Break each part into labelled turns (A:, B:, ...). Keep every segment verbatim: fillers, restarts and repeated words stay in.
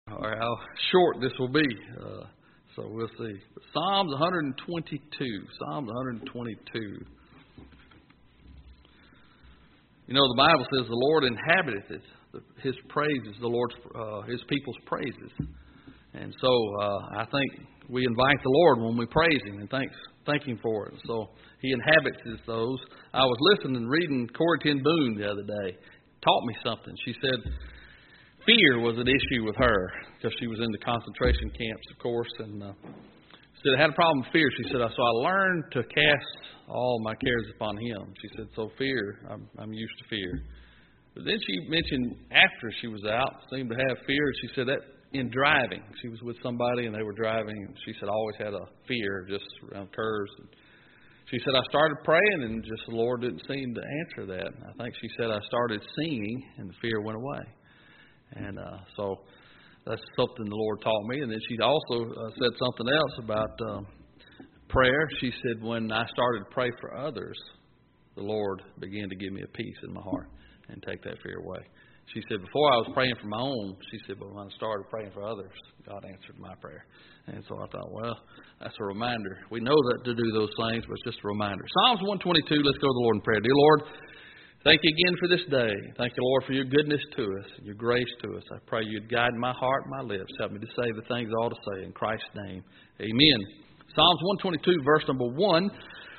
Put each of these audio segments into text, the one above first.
A: or how short this will be. Uh, so we'll see. But Psalms one twenty-two. Psalms one twenty-two. You know, the Bible says the Lord inhabiteth His praises, the Lord's, uh, His people's praises. And so uh, I think we invite the Lord when we praise Him and thanks, thank Him for it. So He inhabits those. I was listening and reading Corrie ten Boom the other day. Taught me something. She said fear was an issue with her because she was in the concentration camps, of course, and uh, said I had a problem with fear. She said, so I learned to cast all my cares upon Him. She said, so fear, I'm, I'm used to fear. But then she mentioned after she was out, seemed to have fear. She said that in driving, she was with somebody and they were driving, and she said I always had a fear just around curves. And she said I started praying and just the Lord didn't seem to answer that. I think she said I started singing and the fear went away. And uh, so that's something the Lord taught me. And then she also uh, said something else about um, prayer. She said when I started to pray for others, the Lord began to give me a peace in my heart and take that fear away. She said, before I was praying for my own, she said, but when I started praying for others, God answered my prayer. And so I thought, well, that's a reminder. We know that to do those things, but it's just a reminder. Psalms one twenty-two, let's go to the Lord in prayer. Dear Lord, thank you again for this day. Thank you, Lord, for your goodness to us and your grace to us. I pray you'd guide my heart and my lips. Help me to say the things I ought to say. In Christ's name, amen. Psalms one twenty-two, verse number one.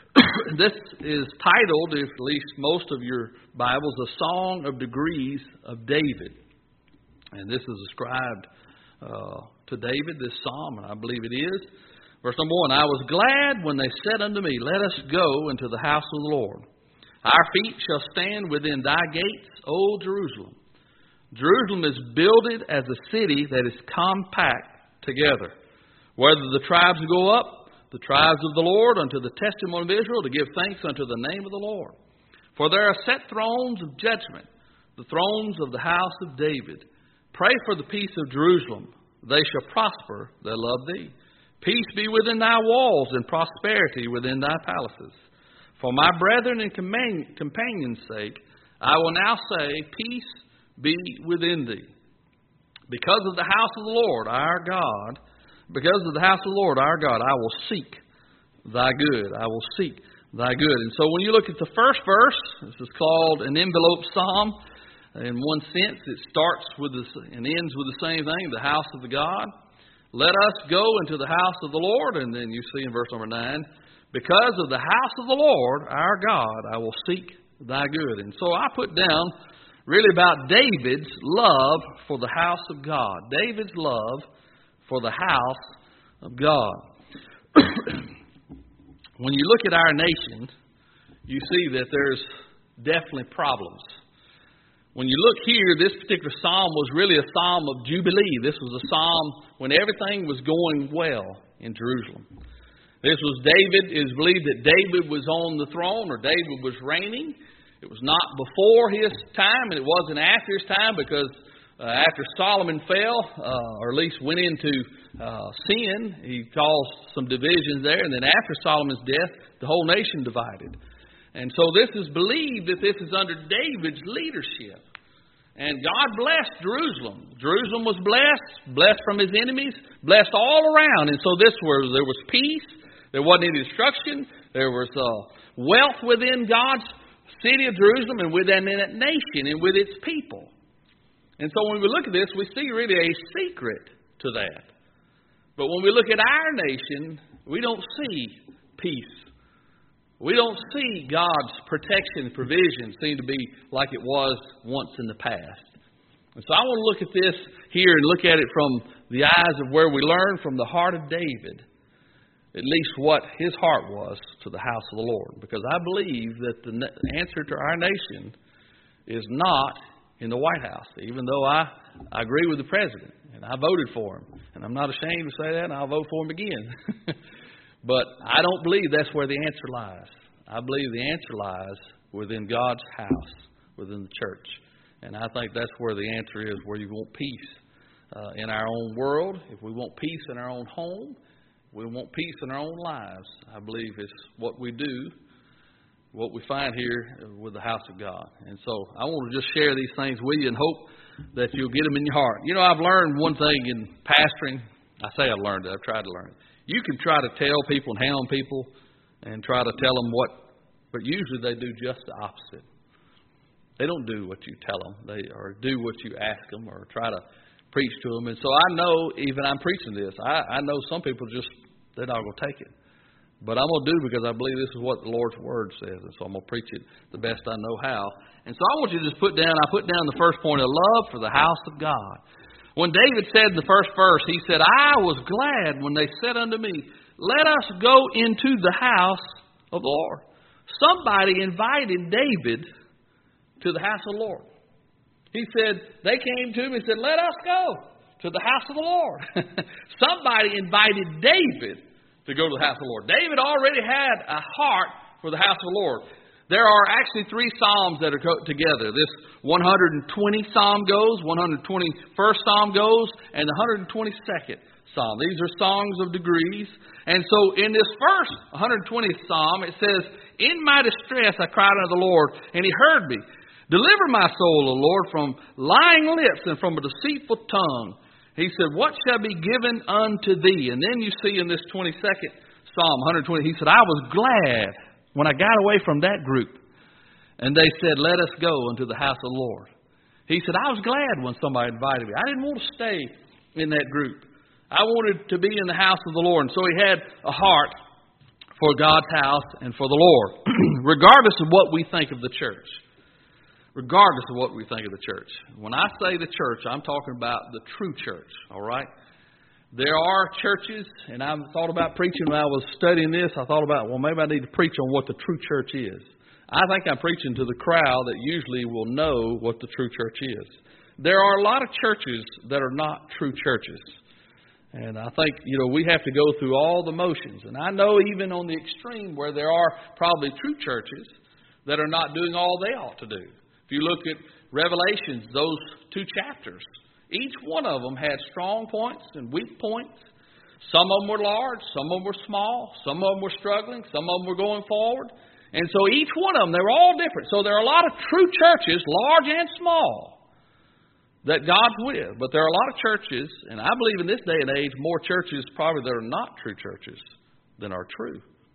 A: This is titled, at least most of your Bibles, A Song of Degrees of David. And this is ascribed uh, to David, this psalm, and I believe it is. Verse number one, I was glad when they said unto me, let us go into the house of the Lord. Our feet shall stand within thy gates, O Jerusalem. Jerusalem is builded as a city that is compact together. Whether the tribes go up, the tribes of the Lord, unto the testimony of Israel, to give thanks unto the name of the Lord. For there are set thrones of judgment, the thrones of the house of David. Pray for the peace of Jerusalem. They shall prosper that love thee. Peace be within thy walls, and prosperity within thy palaces. For my brethren and companions' sake, I will now say, peace be within thee. Because of the house of the Lord, our God, Because of the house of the Lord, our God, I will seek thy good. I will seek thy good. And so when you look at the first verse, this is called an envelope psalm. In one sense, it starts with this and ends with the same thing, the house of the God. Let us go into the house of the Lord. And then you see in verse number nine, because of the house of the Lord, our God, I will seek thy good. And so I put down really about David's love for the house of God. David's love for the house of God. When you look at our nation, you see that there's definitely problems. When you look here, this particular psalm was really a psalm of jubilee. This was a psalm when everything was going well in Jerusalem. This was David. It is believed that David was on the throne, or David was reigning. It was not before his time, and it wasn't after his time, because Uh, after Solomon fell, uh, or at least went into uh, sin, he caused some divisions there. And then after Solomon's death, the whole nation divided. And so this is believed that this is under David's leadership. And God blessed Jerusalem. Jerusalem was blessed, blessed from his enemies, blessed all around. And so this was, there was peace. There wasn't any destruction. There was uh, wealth within God's city of Jerusalem and within that nation and with its people. And so when we look at this, we see really a secret to that. But when we look at our nation, we don't see peace. We don't see God's protection and provision seem to be like it was once in the past. And so I want to look at this here and look at it from the eyes of where we learn from the heart of David, at least what his heart was to the house of the Lord. Because I believe that the answer to our nation is not in the White House, even though I, I agree with the president and I voted for him. And I'm not ashamed to say that, and I'll vote for him again. But I don't believe that's where the answer lies. I believe the answer lies within God's house, within the church. And I think that's where the answer is, where you want peace uh, in our own world. If we want peace in our own home, we want peace in our own lives. I believe it's what we do, what we find here with the house of God. And so I want to just share these things with you and hope that you'll get them in your heart. You know, I've learned one thing in pastoring. I say I've learned it. I've tried to learn it. You can try to tell people and hound people and try to tell them what, but usually they do just the opposite. They don't do what you tell them. They or do what you ask them or try to preach to them. And so I know, even I'm preaching this, I, I know some people just, they're not going to take it. But I'm going to do it because I believe this is what the Lord's Word says. And so I'm going to preach it the best I know how. And so I want you to just put down, I put down the first point of love for the house of God. When David said in the first verse, he said, I was glad when they said unto me, let us go into the house of the Lord. Somebody invited David to the house of the Lord. He said, they came to him and said, let us go to the house of the Lord. Somebody invited David to go to the house of the Lord. David already had a heart for the house of the Lord. There are actually three psalms that are together. This one hundred twentieth psalm goes, one hundred twenty-first psalm goes, and the one hundred twenty-second psalm. These are songs of degrees. And so in this first one hundred twentieth psalm, it says, in my distress I cried unto the Lord, and he heard me. Deliver my soul, O Lord, from lying lips and from a deceitful tongue. He said, what shall be given unto thee? And then you see in this twenty-second Psalm, one hundred twenty, he said, I was glad when I got away from that group. And they said, let us go unto the house of the Lord. He said, I was glad when somebody invited me. I didn't want to stay in that group. I wanted to be in the house of the Lord. And so he had a heart for God's house and for the Lord, regardless of what we think of the church. Regardless of what we think of the church. When I say the church, I'm talking about the true church, all right? There are churches, and I thought about preaching when I was studying this. I thought about, well, maybe I need to preach on what the true church is. I think I'm preaching to the crowd that usually will know what the true church is. There are a lot of churches that are not true churches. And I think, you know, we have to go through all the motions. And I know even on the extreme where there are probably true churches that are not doing all they ought to do. If you look at Revelations, those two chapters, each one of them had strong points and weak points. Some of them were large, some of them were small, some of them were struggling, some of them were going forward. And so each one of them, they were all different. So there are a lot of true churches, large and small, that God's with. But there are a lot of churches, and I believe in this day and age, more churches probably that are not true churches than are true.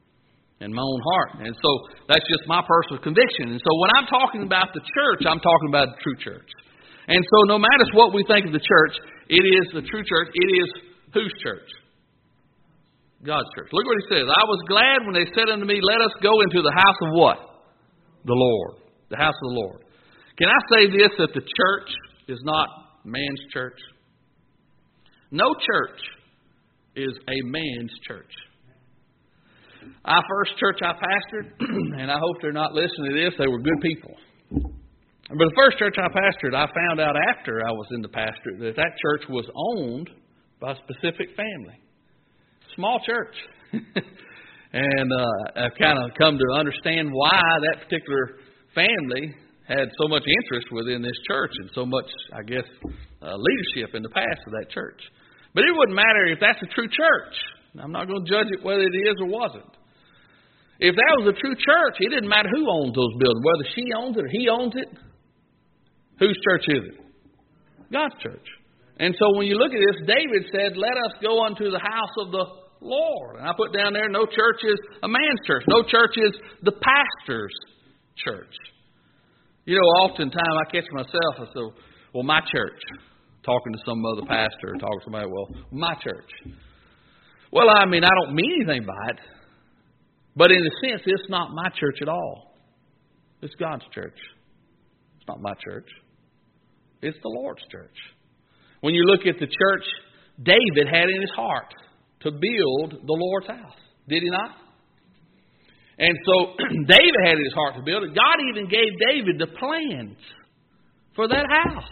A: In my own heart. And so that's just my personal conviction. And so when I'm talking about the church, I'm talking about the true church. And so no matter what we think of the church, it is the true church. It is whose church? God's church. Look what he says. I was glad when they said unto me, let us go into the house of what? The Lord. The house of the Lord. Can I say this, that the church is not man's church? No church is a man's church. Our first church I pastored, and I hope they're not listening to this, they were good people. But the first church I pastored, I found out after I was in the pastorate that that church was owned by a specific family. Small church. And uh, I've kind of come to understand why that particular family had so much interest within this church and so much, I guess, uh, leadership in the past of that church. But it wouldn't matter if that's a true church. I'm not going to judge it whether it is or wasn't. If that was a true church, it didn't matter who owns those buildings, whether she owns it or he owns it. Whose church is it? God's church. And so when you look at this, David said, let us go unto the house of the Lord. And I put down there, no church is a man's church. No church is the pastor's church. You know, oftentimes I catch myself, I say, well, my church. Talking to some other pastor or talking to somebody, well, my church. Well, I mean, I don't mean anything by it. But in a sense, it's not my church at all. It's God's church. It's not my church. It's the Lord's church. When you look at the church David had in his heart to build the Lord's house. Did he not? And so David had in his heart to build it. God even gave David the plans for that house.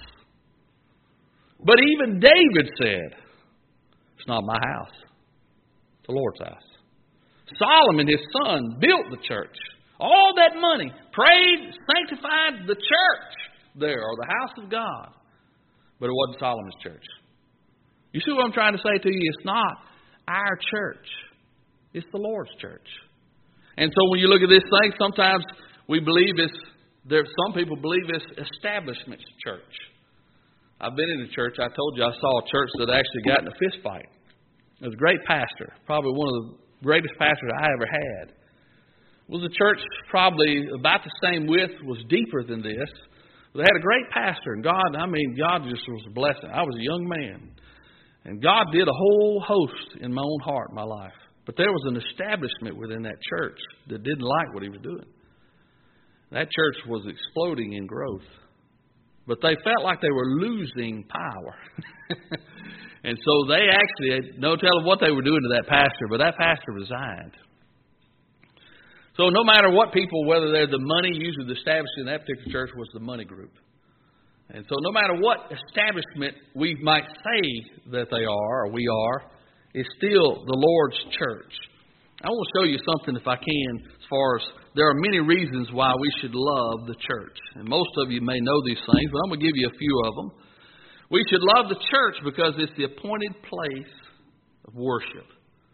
A: But even David said, it's not my house. It's the Lord's house. Solomon, his son, built the church. All that money, prayed, sanctified the church there, or the house of God. But it wasn't Solomon's church. You see what I'm trying to say to you? It's not our church. It's the Lord's church. And so when you look at this thing, sometimes we believe it's, there. Some people believe it's establishment church. I've been in a church. I told you I saw a church that actually got in a fist fight. It was a great pastor, probably one of the greatest pastors I ever had. It was a church probably about the same width, was deeper than this. They had a great pastor, and God, I mean, God just was a blessing. I was a young man, and God did a whole host in my own heart, in my life. But there was an establishment within that church that didn't like what he was doing. That church was exploding in growth. But they felt like they were losing power. And so they actually had no telling what they were doing to that pastor, but that pastor resigned. So no matter what people, whether they're the money, usually the establishment in that particular church was the money group. And so no matter what establishment we might say that they are or we are, it's still the Lord's church. I want to show you something, if I can, as far as there are many reasons why we should love the church. And most of you may know these things, but I'm going to give you a few of them. We should love the church because it's the appointed place of worship.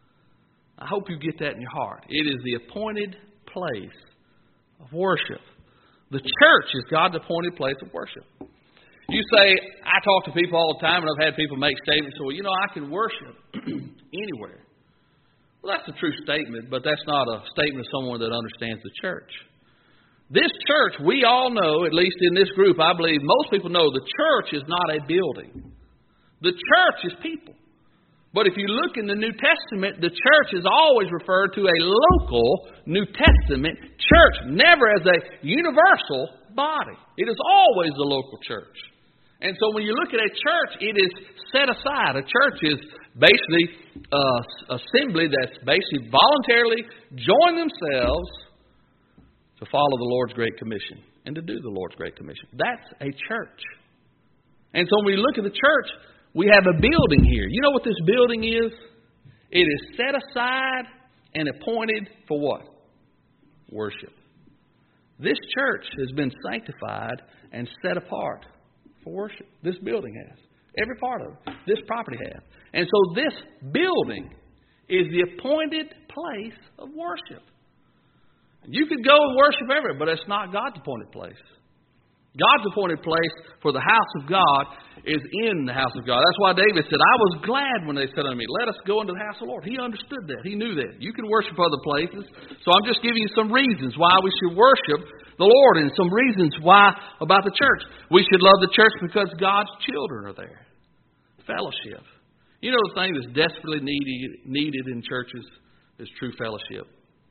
A: I hope you get that in your heart. It is the appointed place of worship. The church is God's appointed place of worship. You say, I talk to people all the time, and I've had people make statements, well, you know, I can worship anywhere. Well, that's a true statement, but that's not a statement of someone that understands the church. This church, we all know, at least in this group, I believe most people know the church is not a building. The church is people. But if you look in the New Testament, the church is always referred to a local New Testament church, never as a universal body. It is always the local church. And so when you look at a church, it is set aside. A church is basically an assembly that's basically voluntarily joined themselves to follow the Lord's Great Commission and to do the Lord's Great Commission. That's a church. And so when we look at the church, we have a building here. You know what this building is? It is set aside and appointed for what? Worship. This church has been sanctified and set apart for worship. This building has. Every part of it. This property has. And so this building is the appointed place of worship. You could go and worship everywhere, but it's not God's appointed place. God's appointed place for the house of God is in the house of God. That's why David said, I was glad when they said unto me, let us go into the house of the Lord. He understood that. He knew that. You can worship other places. So I'm just giving you some reasons why we should worship the Lord and some reasons why about the church. We should love the church because God's children are there. Fellowship. You know the thing that's desperately needed, needed in churches is true fellowship.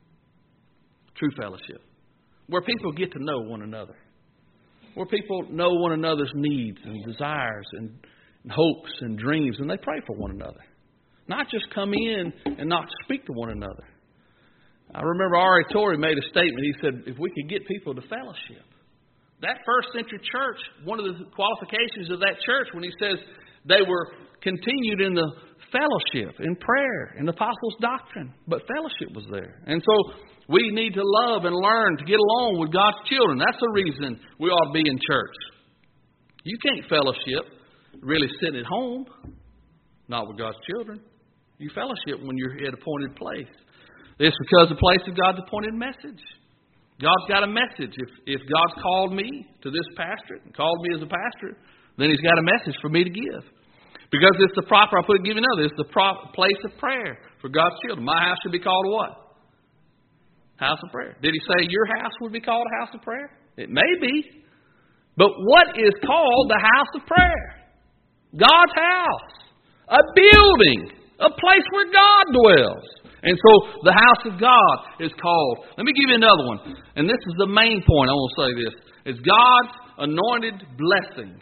A: True fellowship. Where people get to know one another. Where people know one another's needs and desires and, and hopes and dreams, and they pray for one another. Not just come in and not speak to one another. I remember R A Torrey made a statement. He said, if we could get people to fellowship. That first century church, one of the qualifications of that church, when he says they were continued in the fellowship, in prayer, in the apostles' doctrine, but fellowship was there. And so we need to love and learn to get along with God's children. That's the reason we ought to be in church. You can't fellowship really sitting at home, not with God's children. You fellowship when you're at an appointed place. It's because the place of God's appointed message. God's got a message. If if God's called me to this pastorate and called me as a pastor, then He's got a message for me to give. Because it's the proper, I put give you another, it's the proper place of prayer for God's children. My house should be called what? House of prayer. Did He say your house would be called a house of prayer? It may be. But what is called the house of prayer? God's house. A building. A place where God dwells. And so the house of God is called. Let me give you another one. And this is the main point. I want to say this. It's God's anointed blessing.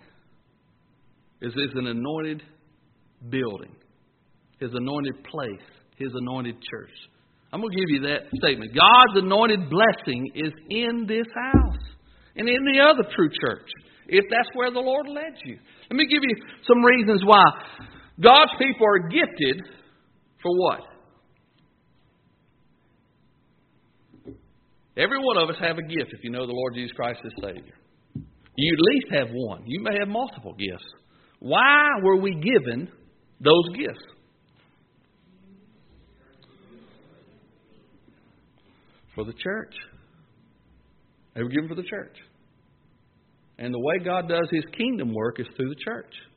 A: Is is an anointed building. His anointed place. His anointed church. I'm going to give you that statement. God's anointed blessing is in this house. And in the other true church. If that's where the Lord led you. Let me give you some reasons why. God's people are gifted for what? Every one of us have a gift if you know the Lord Jesus Christ as Savior. You at least have one. You may have multiple gifts. Why were we given those gifts? For the church. They were given for the church. And the way God does His kingdom work is through the church.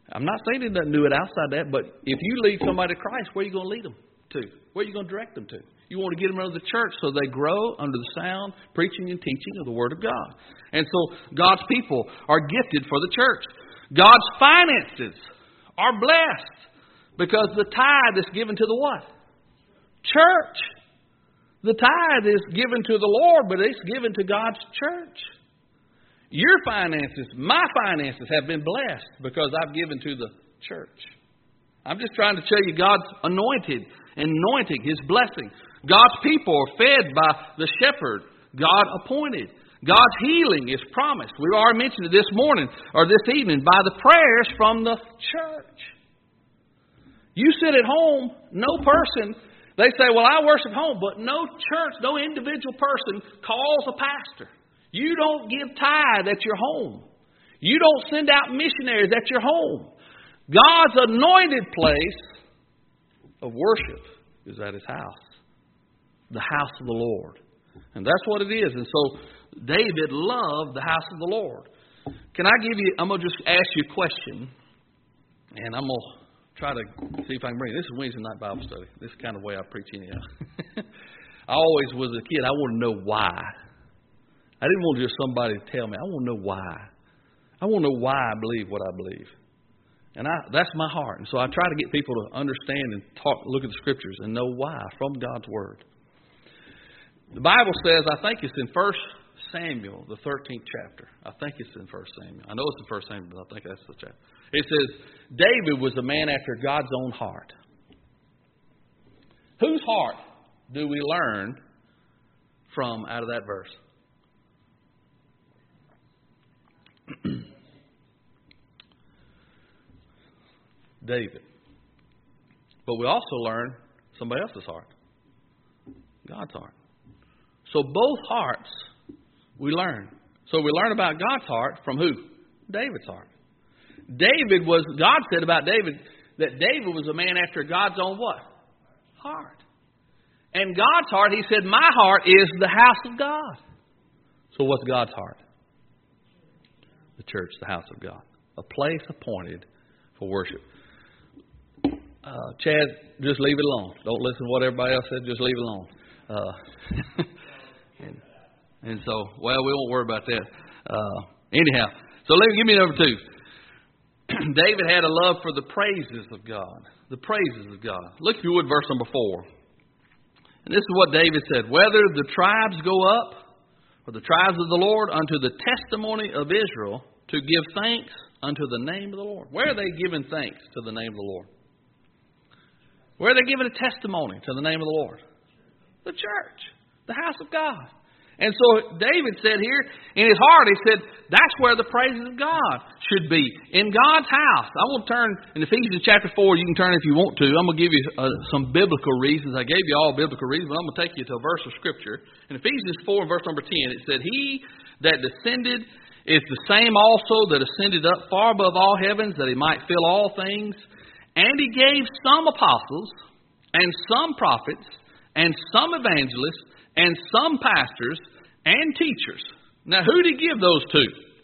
A: I'm not saying he doesn't do it outside that, but if you lead somebody to Christ, where are you going to lead them to? Where are you going to direct them to? You want to get them under the church so they grow under the sound preaching and teaching of the Word of God. And so God's people are gifted for the church. God's finances are blessed because the tithe is given to the what? Church. The tithe is given to the Lord, but it's given to God's church. Your finances, my finances have been blessed because I've given to the church. I'm just trying to tell you God's anointed, anointing, His blessing. God's people are fed by the shepherd, God appointed. God's healing is promised. We already mentioned it this morning or this evening by the prayers from the church. You sit at home, no person, they say, well, I worship home, but no church, no individual person calls a pastor. You don't give tithe at your home. You don't send out missionaries at your home. God's anointed place of worship is at His house. The house of the Lord. And that's what it is. And so David loved the house of the Lord. Can I give you, I'm going to just ask you a question. And I'm going to try to see if I can bring it. This is Wednesday night Bible study. This is the kind of way I preach anyhow. I always was a kid. I want to know why. I didn't want just somebody to tell me. I want to know why. I want to know why I believe what I believe. And I, that's my heart. And so I try to get people to understand and talk, look at the Scriptures and know why from God's Word. The Bible says, I think it's in First Samuel, the thirteenth chapter. I think it's in First Samuel. I know it's in First Samuel, but I think that's the chapter. It says, David was a man after God's own heart. Whose heart do we learn from out of that verse? David. But we also learn somebody else's heart. God's heart. So both hearts we learn. So we learn about God's heart from who? David's heart. David was, God said about David that David was a man after God's own what? Heart. And God's heart, He said, my heart is the house of God. So what's God's heart? The church, the house of God. A place appointed for worship. Uh, Chad, just leave it alone. Don't listen to what everybody else said. Just leave it alone. Uh, and, and so, well, we won't worry about that. Uh, anyhow, so let me give me number two. David had a love for the praises of God. The praises of God. Look, if you would, verse number four. And this is what David said. Whether the tribes go up, or the tribes of the Lord, unto the testimony of Israel, to give thanks unto the name of the Lord. Where are they giving thanks to the name of the Lord? Where are they giving a testimony to the name of the Lord? The church. The house of God. And so David said here, in his heart, he said, that's where the praises of God should be. In God's house. I want to turn, in Ephesians chapter four, you can turn if you want to. I'm going to give you uh, some biblical reasons. I gave you all biblical reasons, but I'm going to take you to a verse of Scripture. In Ephesians four, verse number ten, it said, He that descended is the same also that ascended up far above all heavens, that He might fill all things. And He gave some apostles, and some prophets, and some evangelists, and some pastors and teachers. Now, who did He give those to?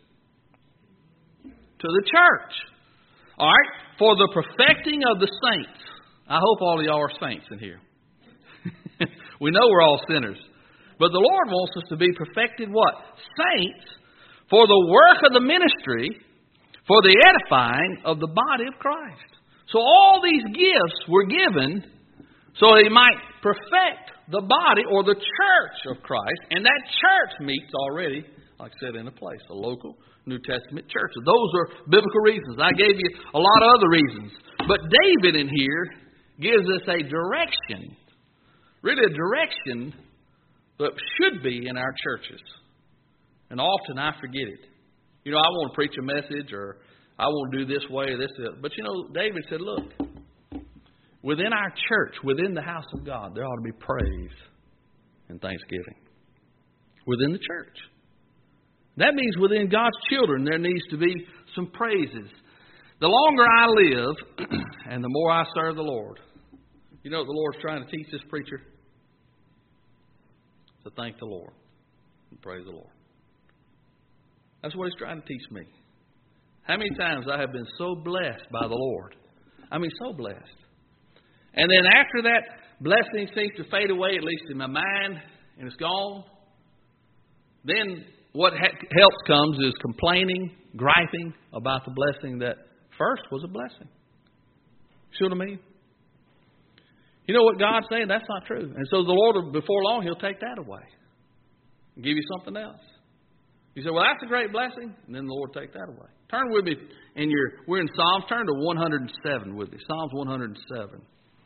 A: To the church. All right? For the perfecting of the saints. I hope all of y'all are saints in here. We know we're all sinners. But the Lord wants us to be perfected what? Saints for the work of the ministry, for the edifying of the body of Christ. So all these gifts were given so He might perfect the body or the church of Christ. And that church meets already, like I said, in a place, a local New Testament church. So those are biblical reasons. I gave you a lot of other reasons. But David in here gives us a direction, really a direction that should be in our churches. And often I forget it. You know, I want to preach a message or I want to do this way or this. But you know, David said, look, within our church, within the house of God, there ought to be praise and thanksgiving. Within the church. That means within God's children, there needs to be some praises. The longer I live, and the more I serve the Lord. You know what the Lord's trying to teach this preacher? To thank the Lord and praise the Lord. That's what He's trying to teach me. How many times I have been so blessed by the Lord? I mean, so blessed. And then after that blessing seems to fade away, at least in my mind, and it's gone, then what ha- helps comes is complaining, griping about the blessing that first was a blessing. See what I mean? You know what God's saying? That's not true. And so the Lord, before long, He'll take that away and give you something else. You say, well, that's a great blessing. And then the Lord take that away. Turn with me in your, we're in Psalms. Turn to one hundred seven with me. Psalms one hundred seven.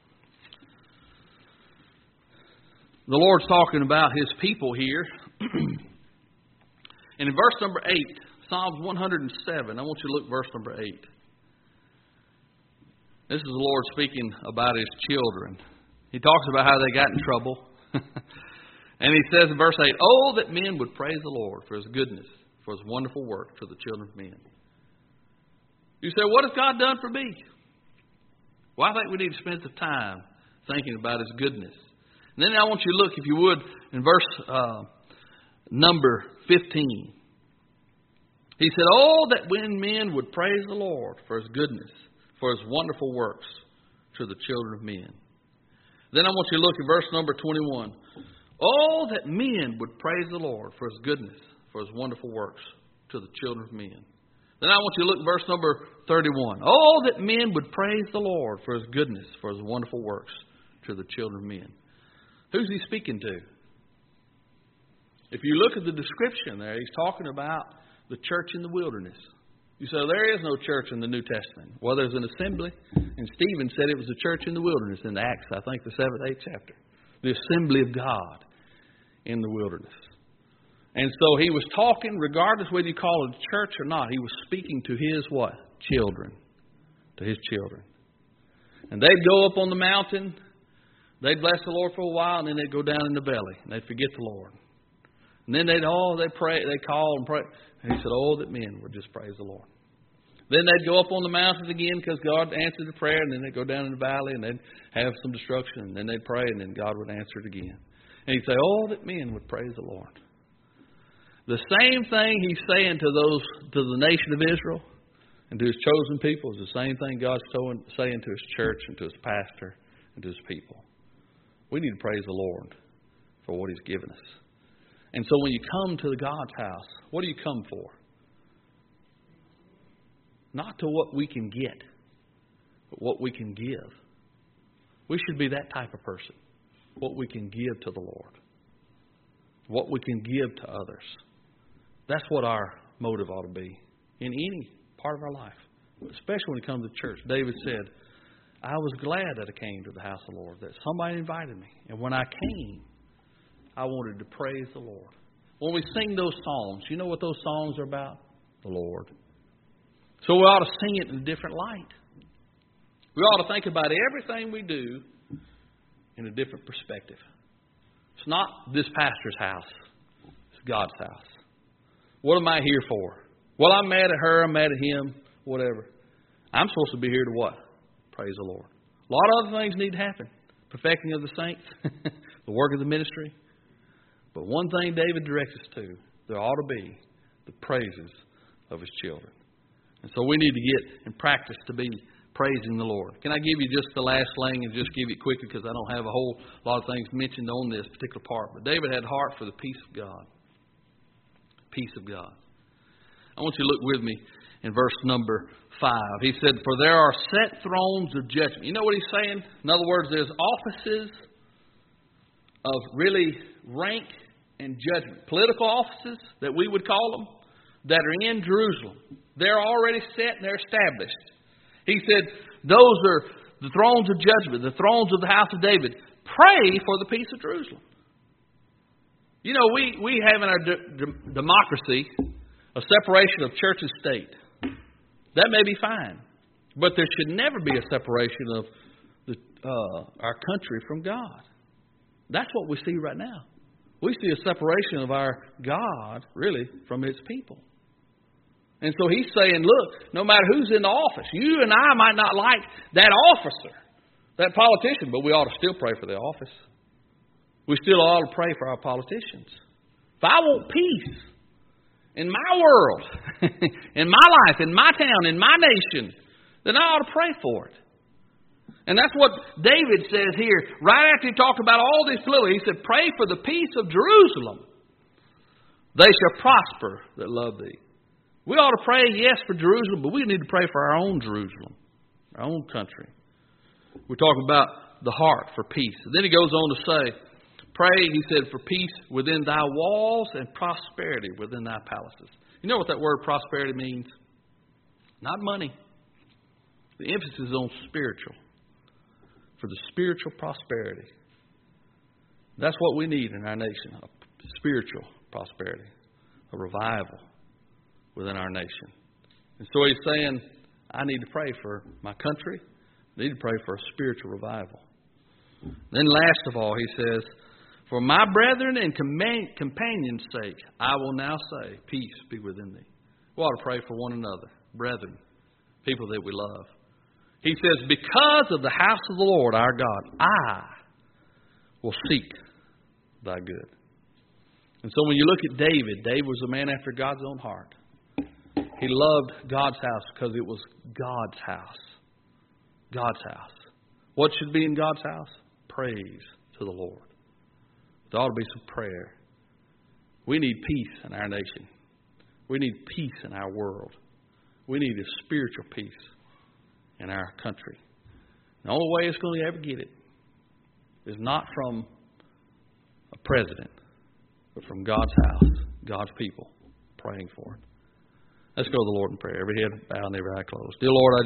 A: The Lord's talking about His people here. And in verse number eight, Psalms one hundred seven, I want you to look at verse number eight. This is the Lord speaking about His children. He talks about how they got in trouble. And He says in verse eight, oh, that men would praise the Lord for His goodness, for His wonderful work to the children of men. You say, what has God done for me? Well, I think we need to spend some time thinking about His goodness. And then I want you to look, if you would, in verse uh, number fifteen. He said, oh, that when men would praise the Lord for His goodness, for His wonderful works to the children of men. Then I want you to look at verse number twenty-one. Oh, that men would praise the Lord for His goodness, for His wonderful works to the children of men. Then I want you to look at verse number thirty-one. Oh, that men would praise the Lord for His goodness, for His wonderful works to the children of men. Who's He speaking to? If you look at the description there, He's talking about the church in the wilderness. You say, there is no church in the New Testament. Well, there's an assembly, and Stephen said it was a church in the wilderness in Acts, I think the seventh, eighth chapter. The assembly of God in the wilderness. And so he was talking, regardless whether you call it a church or not, he was speaking to his what? Children. To his children. And they'd go up on the mountain, they'd bless the Lord for a while, and then they'd go down in the valley, and they'd forget the Lord. And then they'd, oh, they'd pray, they'd call and pray. And he said, oh, that men would just praise the Lord. Then they'd go up on the mountains again because God answered the prayer, and then they'd go down in the valley, and they'd have some destruction, and then they'd pray, and then God would answer it again. And he'd say, oh, that men would praise the Lord. The same thing he's saying to those, to the nation of Israel and to His chosen people is the same thing God's saying to His church and to His pastor and to His people. We need to praise the Lord for what He's given us. And so when you come to the God's house, what do you come for? Not to what we can get, but what we can give. We should be that type of person. What we can give to the Lord. What we can give to others. That's what our motive ought to be in any part of our life. Especially when it comes to church. David said, I was glad that I came to the house of the Lord, that somebody invited me. And when I came, I wanted to praise the Lord. When we sing those songs, you know what those songs are about? The Lord. So we ought to sing it in a different light. We ought to think about everything we do in a different perspective. It's not this pastor's house. It's God's house. What am I here for? Well, I'm mad at her. I'm mad at him. Whatever. I'm supposed to be here to what? Praise the Lord. A lot of other things need to happen. Perfecting of the saints. The work of the ministry. But one thing David directs us to, there ought to be the praises of his children. And so we need to get in practice to be praising the Lord. Can I give you just the last thing and just give it quickly because I don't have a whole lot of things mentioned on this particular part. But David had a heart for the peace of God. Peace of God. I want you to look with me in verse number five. He said, for there are set thrones of judgment. You know what he's saying? In other words, there's offices of really rank and judgment. Political offices that we would call them that are in Jerusalem. They're already set and they're established. He said, those are the thrones of judgment, the thrones of the house of David. Pray for the peace of Jerusalem. You know, we, we have in our de- de- democracy a separation of church and state. That may be fine. But there should never be a separation of the, uh, our country from God. That's what we see right now. We see a separation of our God, really, from His people. And so he's saying, look, no matter who's in the office, you and I might not like that officer, that politician, but we ought to still pray for the office. We still ought to pray for our politicians. If I want peace in my world, in my life, in my town, in my nation, then I ought to pray for it. And that's what David says here, right after he talked about all this political. He said, pray for the peace of Jerusalem. They shall prosper that love thee. We ought to pray, yes, for Jerusalem, but we need to pray for our own Jerusalem, our own country. We're talking about the heart for peace. And then he goes on to say, pray, he said, for peace within thy walls and prosperity within thy palaces. You know what that word prosperity means? Not money. The emphasis is on spiritual. For the spiritual prosperity. That's what we need in our nation. A spiritual prosperity. A revival within our nation. And so he's saying, I need to pray for my country. I need to pray for a spiritual revival. Then last of all, he says, for my brethren and companions' sake, I will now say, peace be within thee. We ought to pray for one another, brethren, people that we love. He says, because of the house of the Lord our God, I will seek thy good. And so when you look at David, David was a man after God's own heart. He loved God's house because it was God's house. God's house. What should be in God's house? Praise to the Lord. There ought to be some prayer. We need peace in our nation. We need peace in our world. We need a spiritual peace in our country. The only way it's going to ever get it is not from a president, but from God's house, God's people praying for it. Let's go to the Lord in prayer. Every head bowed and every eye closed. Dear Lord, I